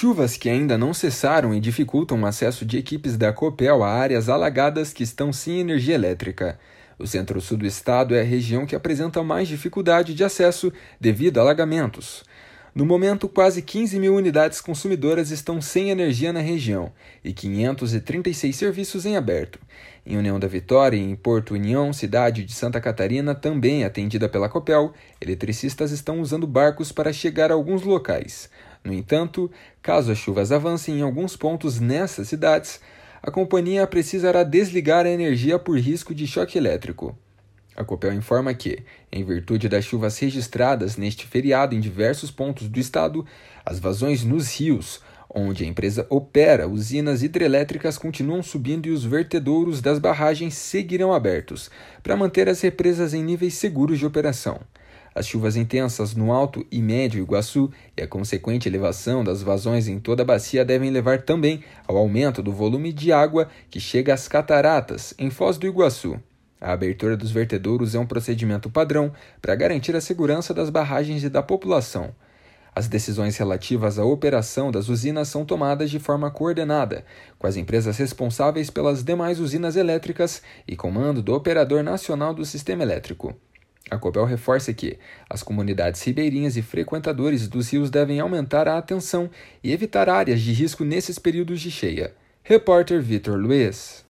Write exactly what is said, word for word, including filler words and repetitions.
Chuvas que ainda não cessaram e dificultam o acesso de equipes da Copel a áreas alagadas que estão sem energia elétrica. O centro-sul do estado é a região que apresenta mais dificuldade de acesso devido a alagamentos. No momento, quase quinze mil unidades consumidoras estão sem energia na região e quinhentos e trinta e seis serviços em aberto. Em União da Vitória e em Porto União, cidade de Santa Catarina, também atendida pela Copel, eletricistas estão usando barcos para chegar a alguns locais. No entanto, caso as chuvas avancem em alguns pontos nessas cidades, a companhia precisará desligar a energia por risco de choque elétrico. A Copel informa que, em virtude das chuvas registradas neste feriado em diversos pontos do estado, as vazões nos rios, onde a empresa opera usinas hidrelétricas, continuam subindo e os vertedouros das barragens seguirão abertos, para manter as represas em níveis seguros de operação. As chuvas intensas no Alto e Médio Iguaçu e a consequente elevação das vazões em toda a bacia devem levar também ao aumento do volume de água que chega às cataratas, em Foz do Iguaçu. A abertura dos vertedouros é um procedimento padrão para garantir a segurança das barragens e da população. As decisões relativas à operação das usinas são tomadas de forma coordenada, com as empresas responsáveis pelas demais usinas elétricas e comando do Operador Nacional do Sistema Elétrico. A Copel reforça que as comunidades ribeirinhas e frequentadores dos rios devem aumentar a atenção e evitar áreas de risco nesses períodos de cheia. Repórter Vitor Luiz.